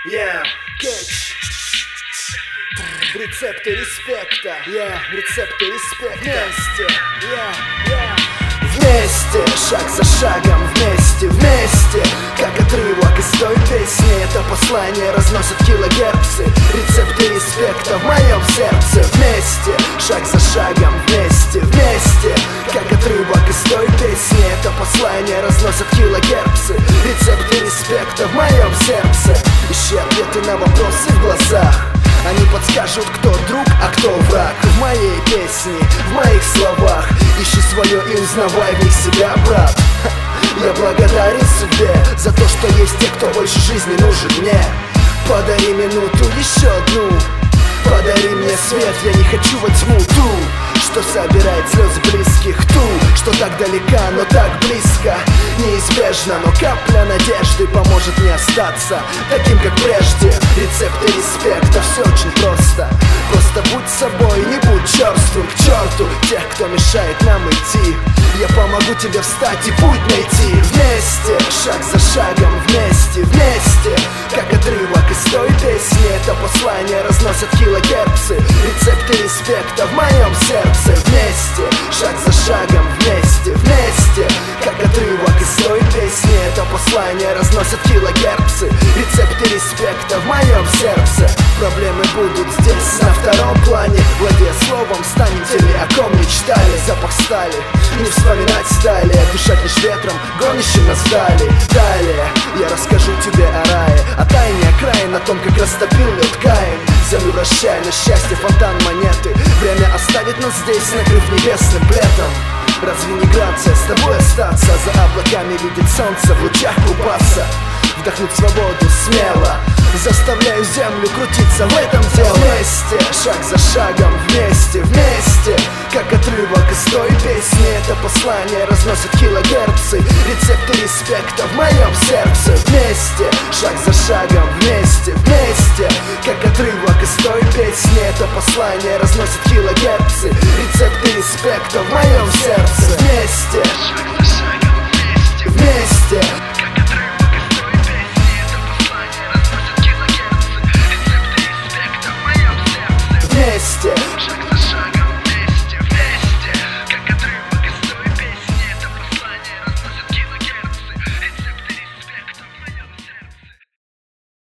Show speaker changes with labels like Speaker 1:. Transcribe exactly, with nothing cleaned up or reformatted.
Speaker 1: Yeah, catch. Рецепты респекта. Yeah, рецепты респекта. Вместе, yeah, yeah. Вместе, шаг за шагом, вместе, вместе. Как отрывок из той песни, это послание разносят килогерцы. Рецепты респекта в моем сердце. Вместе, шаг за шагом, вместе, вместе. Как отрывок из той песни, это послание разносят килогерцы. Рецепты респекта в моем сердце. Ищи ответы на вопросы в глазах. Они подскажут, кто друг, а кто враг. В моей песне, в моих словах. Ищи свое и узнавай в них себя, брат. Я благодарен себе за то, что есть те, кто больше жизни нужен мне. Подари минуту, еще одну. Подари мне свет, я не хочу во тьму ту, что собирает слезы близких, ту, что так далека, но так близко. Неизбежно, но капля надежды поможет мне остаться таким, как прежде. Рецепты респекта, все очень просто. Просто будь собой, не будь черствым. К черту тех, кто мешает нам идти. Я помогу тебе встать и путь найти. Вместе, шаг за шагом, вместе, вместе. Как отрывок из той песни, это послание разносят килогерцы. Рецепты респекта в моем сердце. Вместе, шаг за шагом, вместе, вместе. Как отрывок из той песни, это послание разносят килогерцы. Рецепты респекта в моем сердце. Проблемы будут здесь на втором плане. Владея словом, станете ли о ком мечтали. Запах стали, не вспоминать стали. Дышать лишь ветром, гонящим нас вдали. Далее я расскажу тебе о рае, о тайне окраин, о том, как растопил лед Каин. Землю вращая на счастье фонтан монеты. Время оставит нас здесь, накрыв небесным плетом. Разве не грация с тобой остаться? За облаками видеть солнце, в лучах купаться. Вдохнуть свободу смело. Заставляю землю крутиться в этом деле. Вместе, шаг за шагом, вместе, вместе. Как отрывок из той песни, это послание разносят килогерцы. Рецепты респекта в моем сердце. Вместе, шаг за шагом, вместе, вместе. Как отрывок из той песни, это послание разносят килогерцы. Рецепты респекта в моем сердце. Вместе, шаг за шагом, вместе, вместе. Вместе.